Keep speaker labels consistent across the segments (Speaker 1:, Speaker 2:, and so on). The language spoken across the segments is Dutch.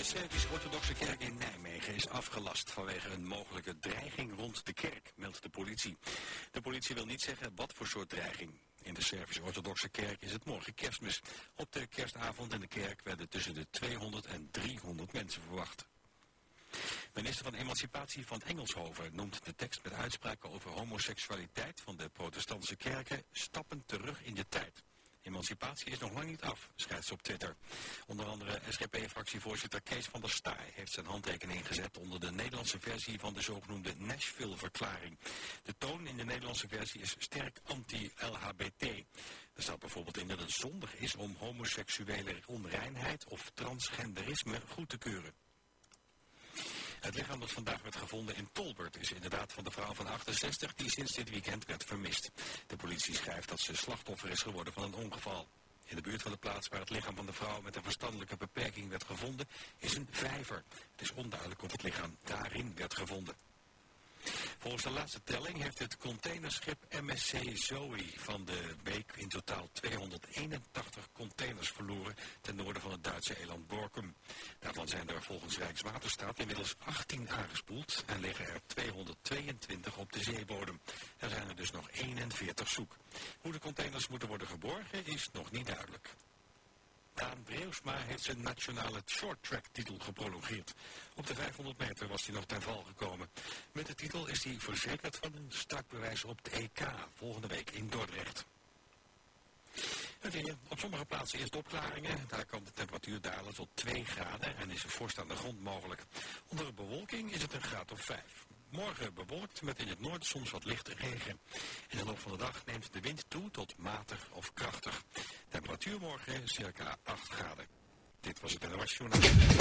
Speaker 1: Servisch-Orthodoxe Kerk in Nijmegen is afgelast vanwege een mogelijke dreiging rond de kerk, meldt de politie. De politie wil niet zeggen wat voor soort dreiging. In de Servisch-Orthodoxe Kerk is het morgen Kerstmis. Op de kerstavond in de kerk werden tussen de 200 en 300 mensen verwacht. Minister van Emancipatie van Engelshoven noemt de tekst met uitspraken over homoseksualiteit van de protestantse kerken stappen terug in de tijd. Emancipatie is nog lang niet af, schrijft ze op Twitter. Onder andere SGP-fractievoorzitter Kees van der Staaij heeft zijn handtekening gezet onder de Nederlandse versie van de zogenoemde Nashville-verklaring. De toon in de Nederlandse versie is sterk anti-LHBT. Er staat bijvoorbeeld in dat het zondig is om homoseksuele onreinheid of transgenderisme goed te keuren. Het lichaam dat vandaag werd gevonden in Tolbert is inderdaad van de vrouw van 68 die sinds dit weekend werd vermist. De politie schrijft dat ze slachtoffer is geworden van een ongeval. In de buurt van de plaats waar het lichaam van de vrouw met een verstandelijke beperking werd gevonden is een vijver. Het is onduidelijk of het lichaam daarin werd gevonden. Volgens de laatste telling heeft het containerschip MSC Zoe van de week in totaal 281 containers verloren ten noorden van het Duitse eiland Borkum. Daarvan zijn er volgens Rijkswaterstaat inmiddels 18 aangespoeld en liggen er 222 op de zeebodem. Er zijn er dus nog 41 zoek. Hoe de containers moeten worden geborgen is nog niet duidelijk. Daan Breusma heeft zijn nationale shorttrack-titel geprolongeerd. Op de 500 meter was hij nog ten val gekomen. Met de titel is hij verzekerd van een startbewijs op de EK volgende week in Dordrecht. Het weer. Op sommige plaatsen eerst opklaringen. Daar kan de temperatuur dalen tot 2 graden en is er vorst aan de grond mogelijk. Onder de bewolking is het een graad of 5. Morgen bewolkt met in het noorden soms wat lichte regen. In de loop van de dag neemt de wind toe tot matig of krachtig. Temperatuur morgen circa 8 graden. Dit was het NOS Journaal.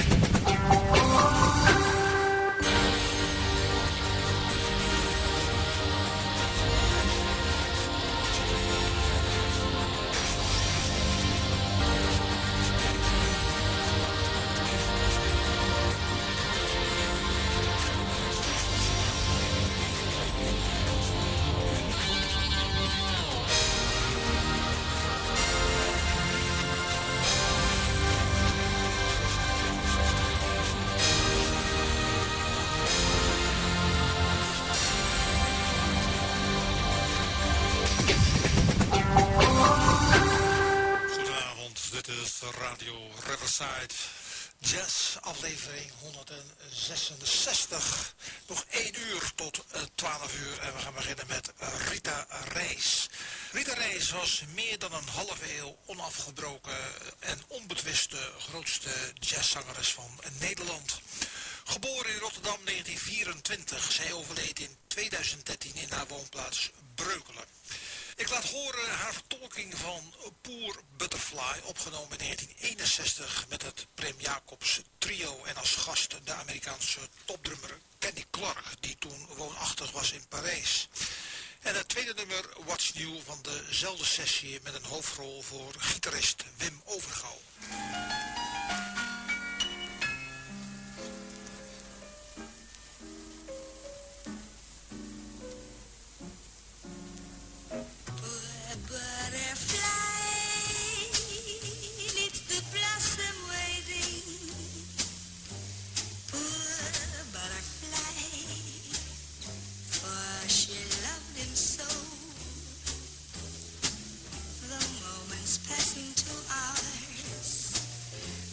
Speaker 2: Radio Riverside Jazz, aflevering 166. Nog 1 uur tot 12 uur en we gaan beginnen met Rita Reis. Rita Reis was meer dan een halve eeuw onafgebroken en onbetwiste grootste jazzzangeres van Nederland. Geboren in Rotterdam 1924, zij overleed in 2013 in haar woonplaats Breukelen. Ik laat horen haar vertolking van Poor Butterfly, opgenomen in 1961 met het Prem Jacobs trio en als gast de Amerikaanse topdrummer Kenny Clarke, die toen woonachtig was in Parijs. En het tweede nummer, What's New, van dezelfde sessie met een hoofdrol voor gitarist Wim Overgouw.
Speaker 3: Passing to ours,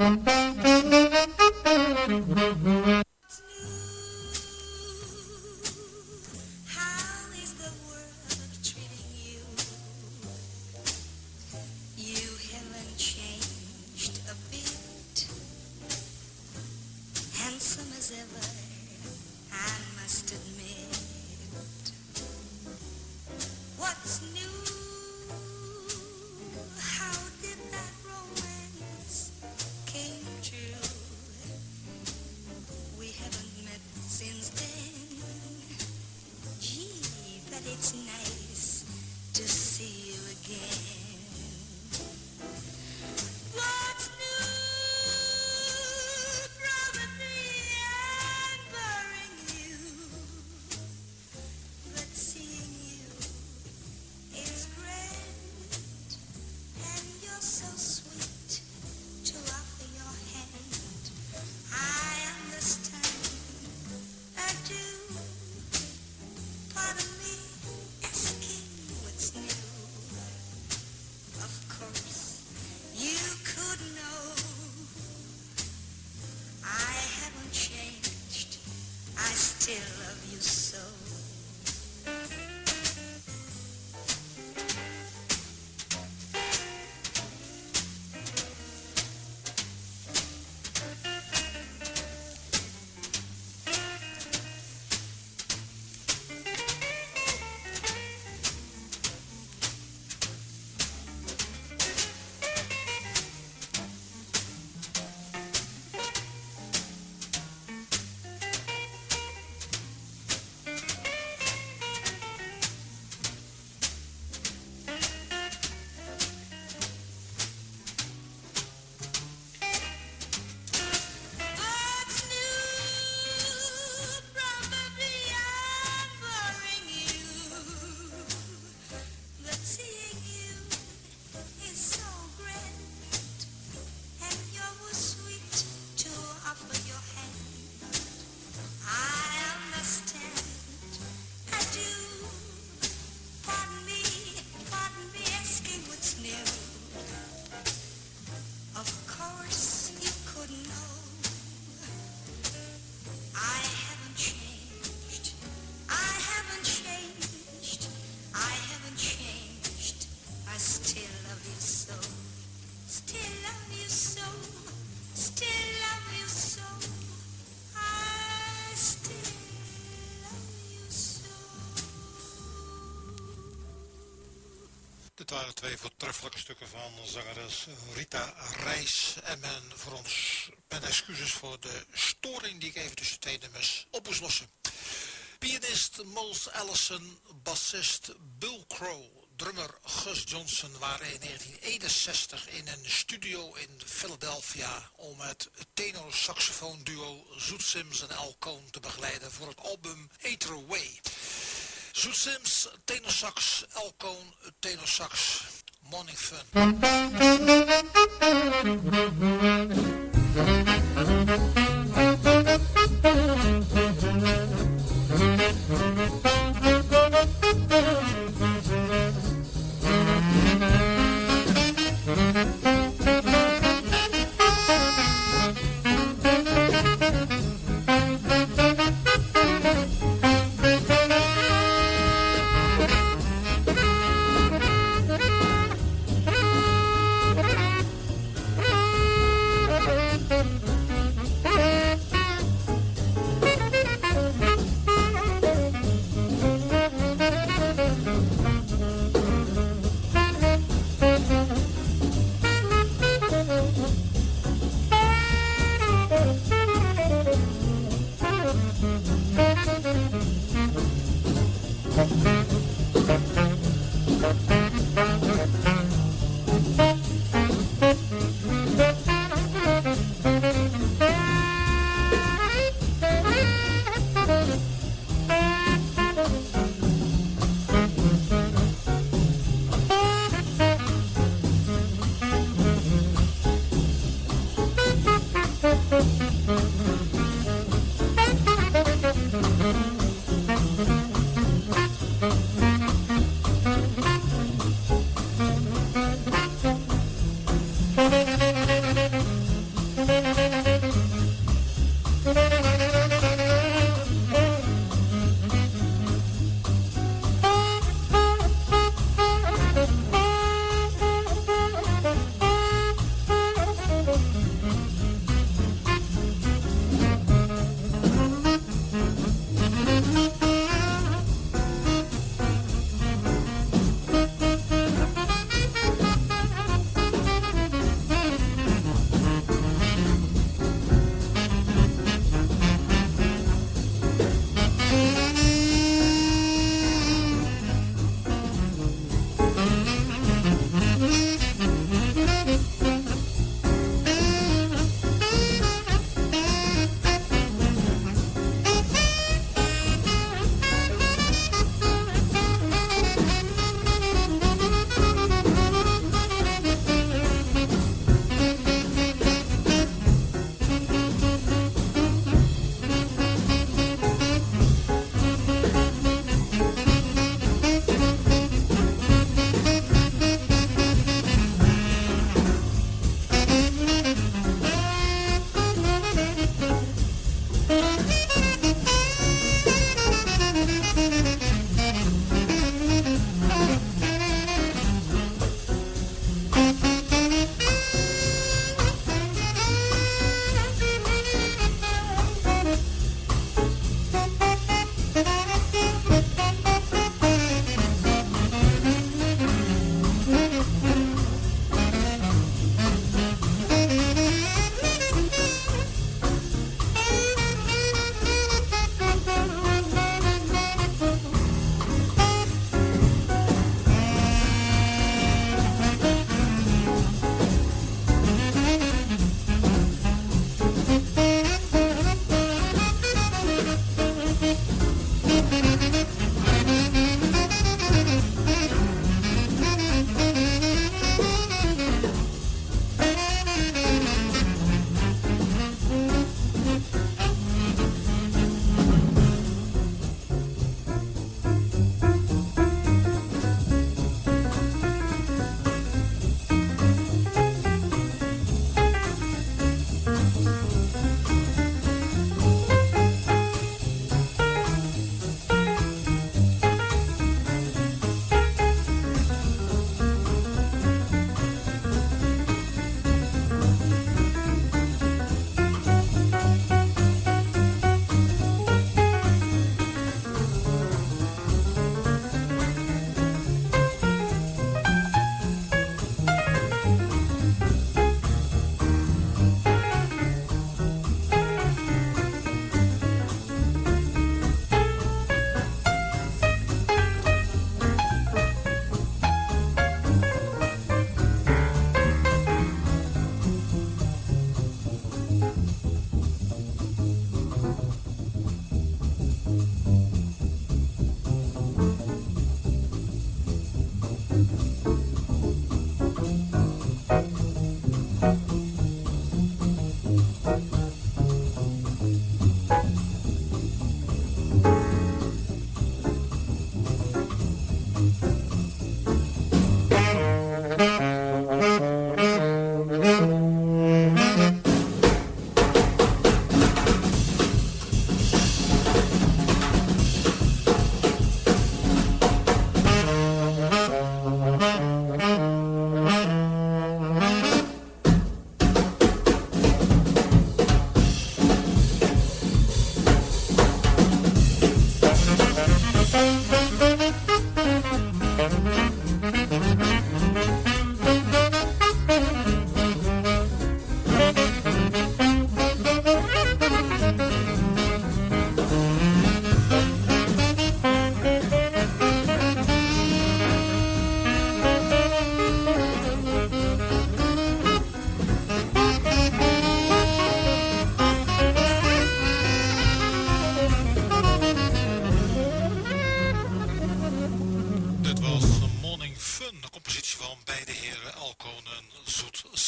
Speaker 2: Dit waren twee voortreffelijke stukken van zangeres Rita Reis. En mijn excuses voor de storing die ik even tussen twee nummers op moest lossen. Pianist Mose Allison, bassist Bill Crow, drummer Gus Johnson waren in 1961 in een studio in Philadelphia om het tenor-saxofoon-duo Zoet Sims en Al Cohn te begeleiden voor het album Either Way. Zoet Sims, tenorsax, Al Cohn, tenorsax, Morning Fun.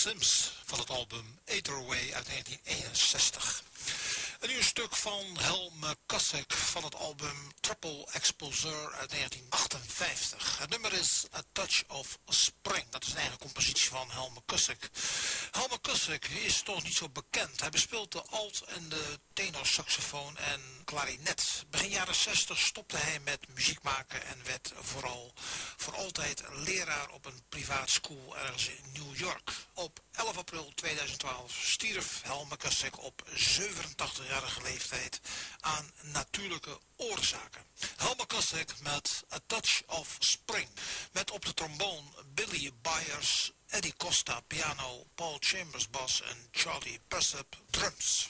Speaker 2: Sims van het album Etherway uit 1961. En nu een stuk van Hal McCusick van het album Triple Exposure uit 1958. Het nummer is A Touch of Spring. Dat is een eigen compositie van Hal McCusick. Hal McCusick is toch niet zo bekend. Hij bespeelt de alt- en de tenorsaxofoon en klarinet. Begin jaren 60 stopte hij met muziek maken en werd vooral voor altijd leraar op een privaat school ergens in New York. Op 11 april 2012 stierf Hal McCusick op 87-jarige leeftijd aan natuurlijke oorzaken. Hal McCusick met A Touch of Spring. Met op de tromboon Billy Byers, Eddie Costa piano, Paul Chambers bas en Charlie Persip drums.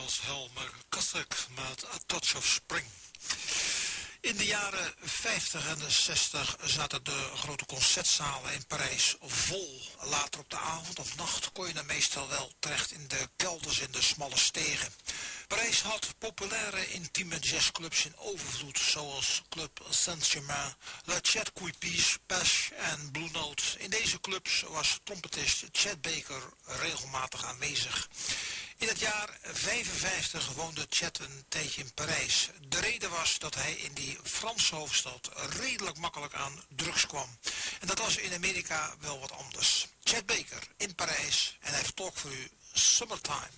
Speaker 2: was Helmer Kasek met A Touch of Spring. In de jaren 50 en 60 zaten de grote concertzalen in Parijs vol. Later op de avond of nacht kon je dan meestal wel terecht in de kelders in de smalle stegen. Parijs had populaire intieme jazzclubs in overvloed, zoals Club Saint-Germain, La Chat Cuipies, Pache en Blue Note. In deze clubs was trompetist Chet Baker regelmatig aanwezig. In het jaar 55 woonde Chet een tijdje in Parijs. De reden was dat hij in die Franse hoofdstad redelijk makkelijk aan drugs kwam. En dat was in Amerika wel wat anders. Chet Baker in Parijs en hij vertolkt voor u Summertime.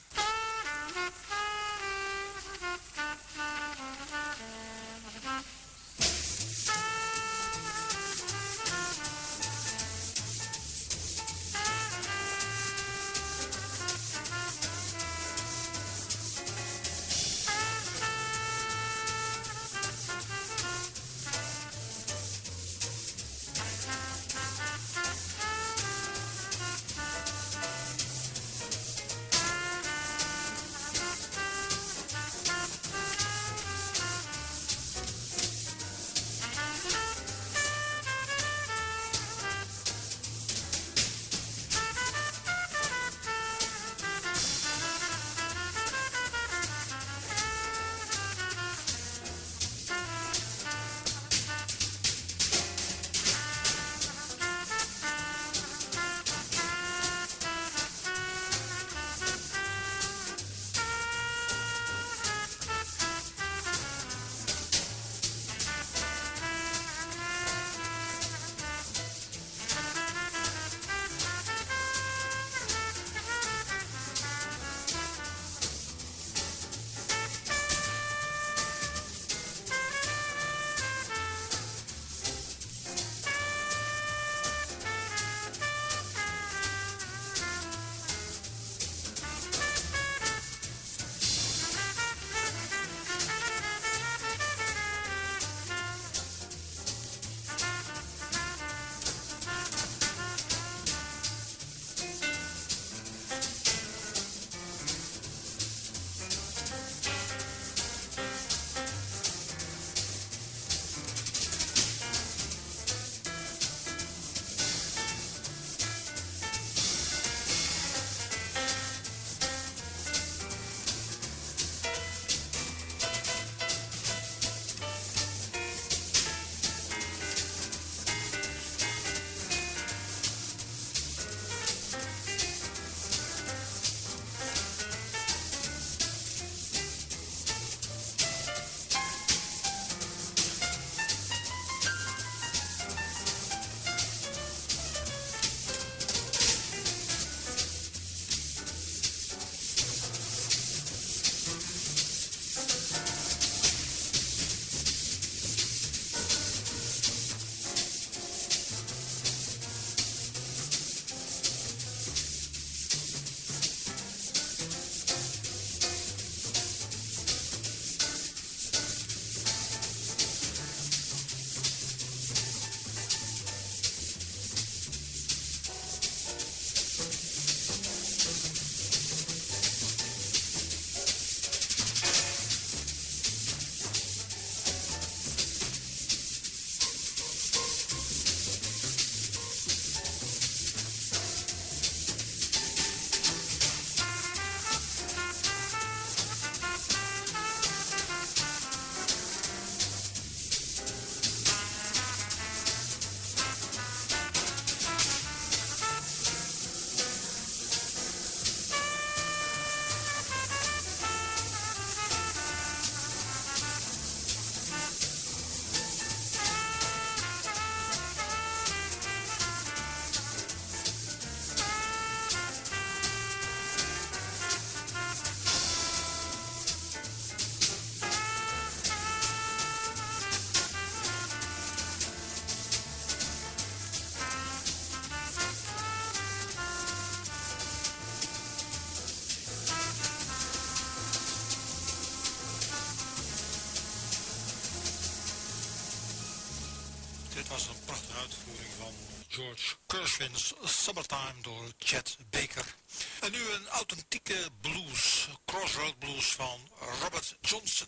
Speaker 2: Dit was een prachtige uitvoering van George Gershwin's Summertime door Chet Baker. En nu een authentieke blues, Crossroad Blues van Robert Johnson.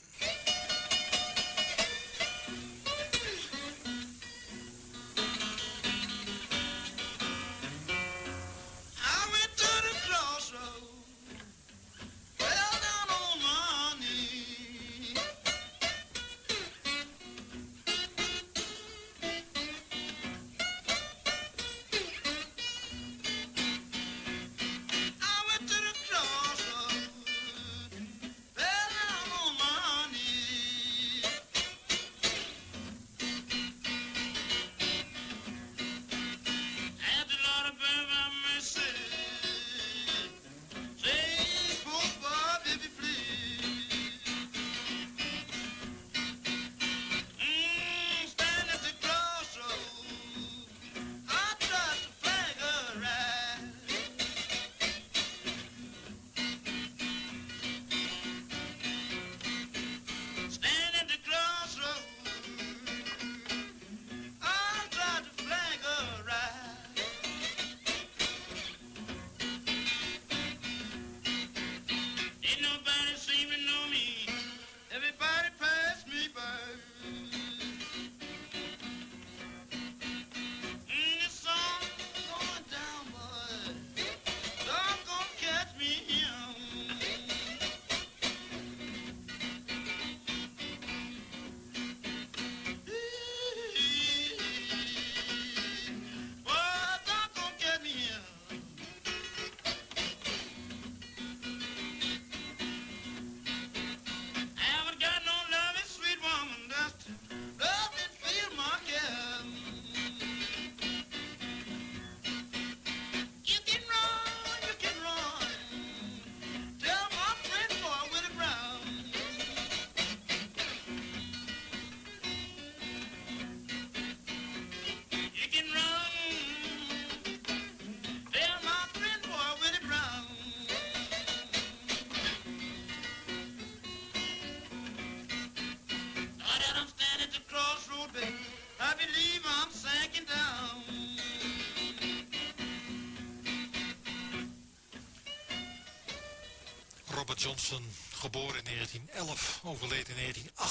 Speaker 2: Robert Johnson, geboren in 1911, overleden in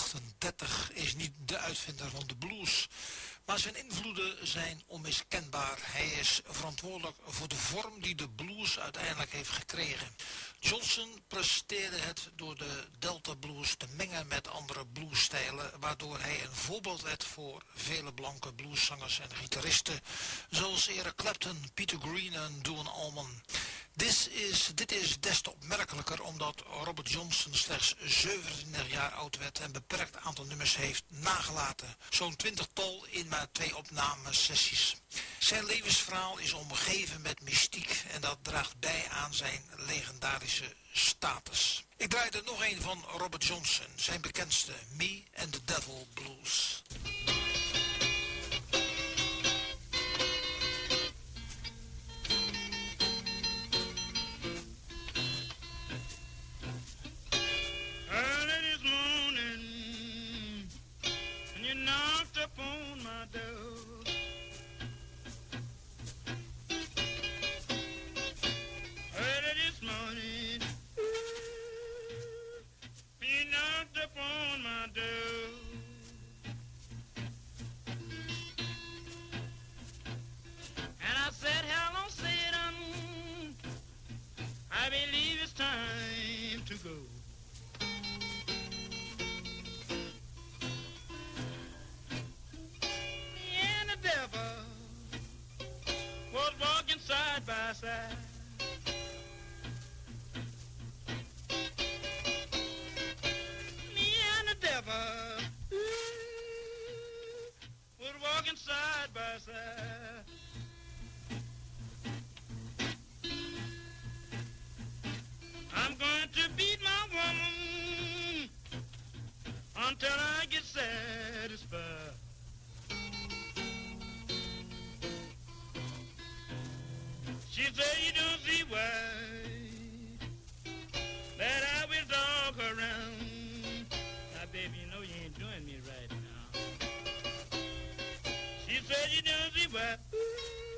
Speaker 2: 1938, is niet de uitvinder van de blues. Maar zijn invloeden zijn onmiskenbaar. Hij is verantwoordelijk voor de vorm die de blues uiteindelijk heeft gekregen. Johnson presteerde het door de Delta blues te mengen met andere bluesstijlen, waardoor hij een voorbeeld werd voor vele blanke blueszangers en gitaristen, zoals Eric Clapton, Peter Green en Duane Allman. Dit is des te opmerkelijker omdat Robert Johnson slechts 27 jaar oud werd en een beperkt aantal nummers heeft nagelaten. Zo'n 20-tal in maar 2 opnamesessies. Zijn levensverhaal is omgeven met mystiek en dat draagt bij aan zijn legendarische status. Ik draai er nog een van Robert Johnson, zijn bekendste, Me and the Devil Blues.
Speaker 3: Upon my door, early this morning, you knocked upon my door, and I said, hello, Satan, I believe it's time to go. Was walking side by side. Me and the devil was walking side by side. I'm going to beat my woman until I get satisfied. She said you don't see why that I will dog her around. Now, baby, you know you ain't doing me right now. She said you don't see why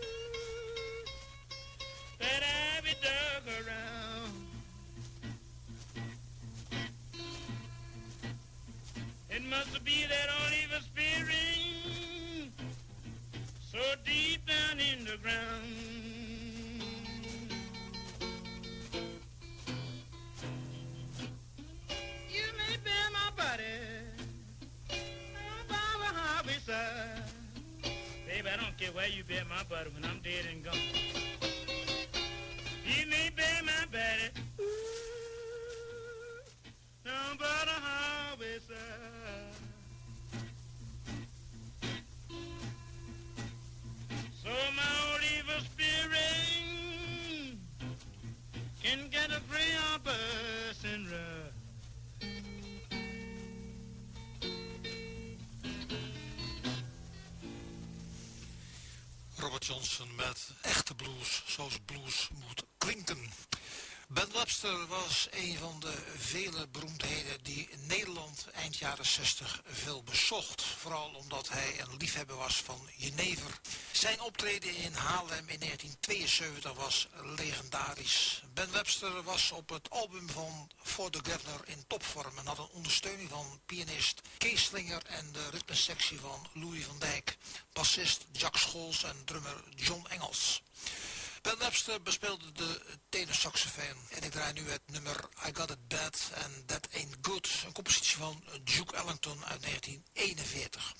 Speaker 3: must be that Oliver Spearing, so deep down in the ground. You may bear my body by the highway side. Baby, I don't care where you bear my body when I'm dead and gone. You may bear my body down by the highway side. So my Oliver Spearing can get a free on bus and run.
Speaker 2: Robert Johnson met echte blues, zoals blues moet klinken. Ben Webster was een van de vele beroemdheden die Nederland eind jaren 60 veel bezocht. Vooral omdat hij een liefhebber was van jenever. Zijn optreden in Haarlem in 1972 was legendarisch. Ben Webster was op het album van For the Governor in topvorm en had een ondersteuning van pianist Kees Slinger en de ritmesectie van Louis van Dijk, bassist Jack Scholz en drummer John Engels. Ben Webster bespeelde de tenorsaxofoon en ik draai nu het nummer I Got It Bad and That Ain't Good, een compositie van Duke Ellington uit 1941.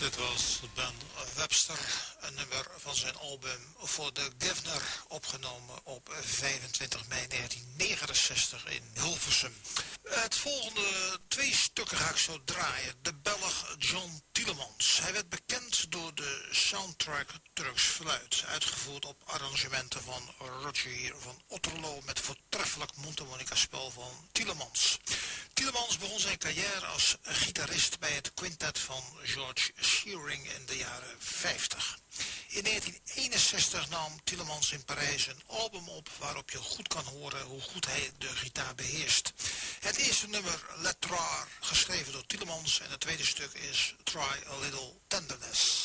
Speaker 2: Dit was Ben Webster, een nummer van zijn album For the Givner, opgenomen op 25 mei 1969 in Hilversum. Het volgende twee stukken ga ik zo draaien. De Belg John Tielemans. Hij werd bekend door de soundtrack Turks Fluit, uitgevoerd op arrangementen van Roger van Otterlo met voortreffelijk mondharmonica-spel van Tielemans. Tielemans begon zijn carrière als gitarist bij het quintet van George Shearing in de jaren 50. In 1961 nam Tielemans in Parijs een album op waarop je goed kan horen hoe goed hij de gitaar beheerst. Het eerste nummer, L'Etrar, geschreven door Tielemans, en het tweede stuk is Try a Little Tenderness.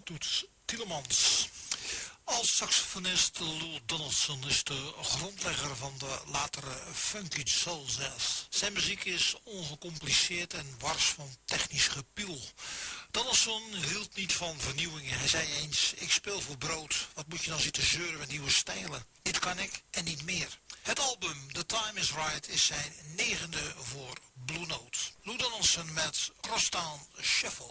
Speaker 2: Toots Thielemans. Als saxofonist Lou Donaldson is de grondlegger van de latere funky soul jazz. Zijn muziek is ongecompliceerd en wars van technisch gepiel. Donaldson hield niet van vernieuwingen. Hij zei eens, ik speel voor brood. Wat moet je dan zitten zeuren met nieuwe stijlen? Dit kan ik en niet meer. Het album The Time Is Right is zijn 9e voor Blue Note. Lou Donaldson met Crosstown Shuffle.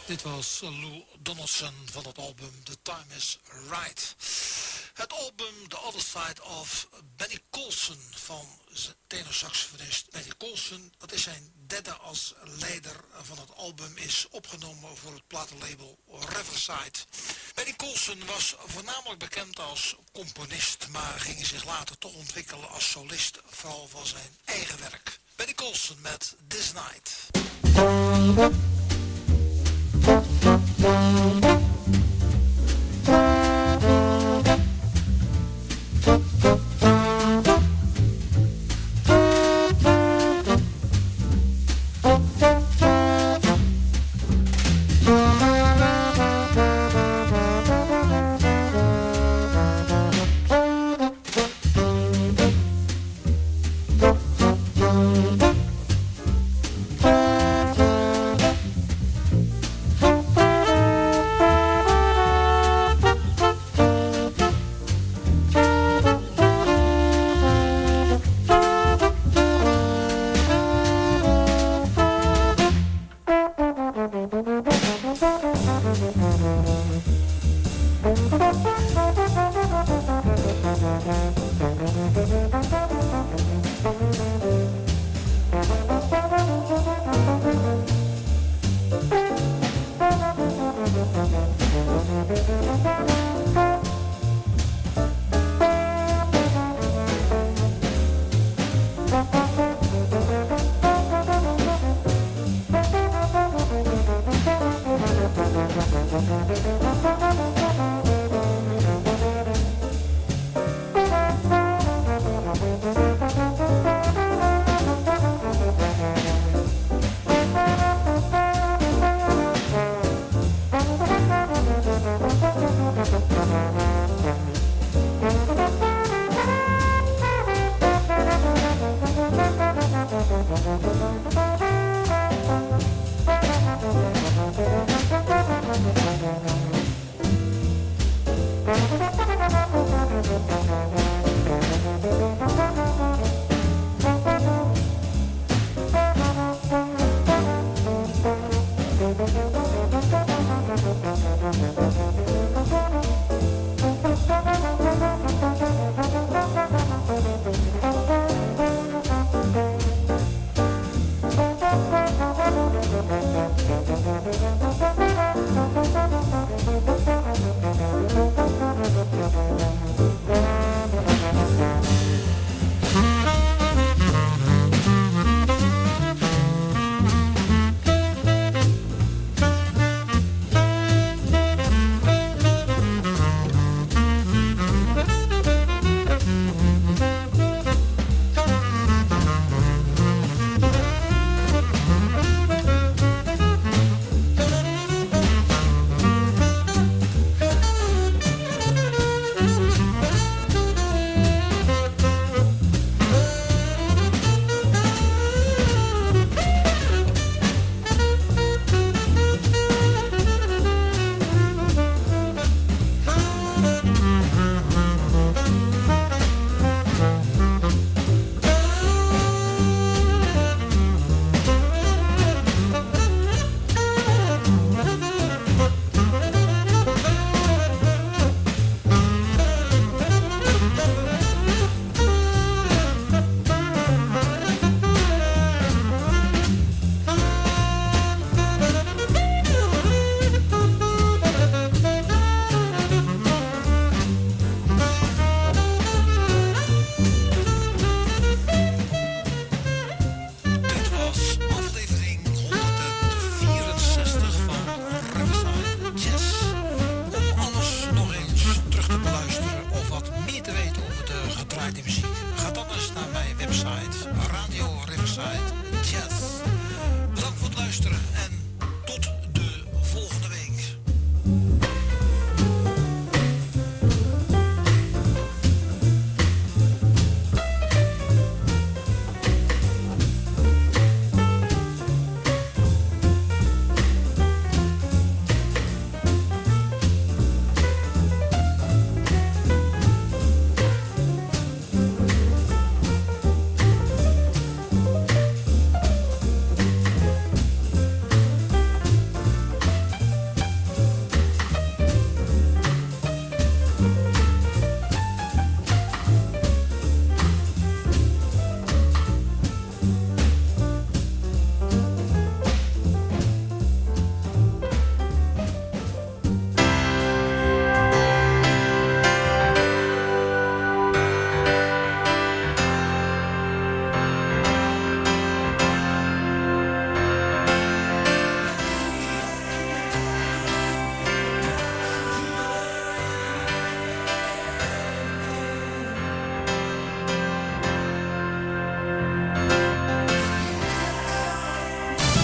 Speaker 2: Dit was Lou Donaldson van het album The Time Is Right. Het album The Other Side of Benny Golson van tenorsaxofonist Benny Golson. Dat is zijn derde als leider van het album, is opgenomen voor het platenlabel Riverside. Benny Golson was voornamelijk bekend als componist, maar ging zich later toch ontwikkelen als solist, vooral van zijn eigen werk. Benny Golson met This Night.